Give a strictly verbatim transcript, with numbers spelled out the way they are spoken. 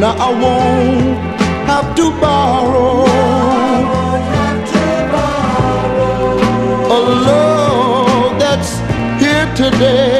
where I won't have to borrow a love that's here today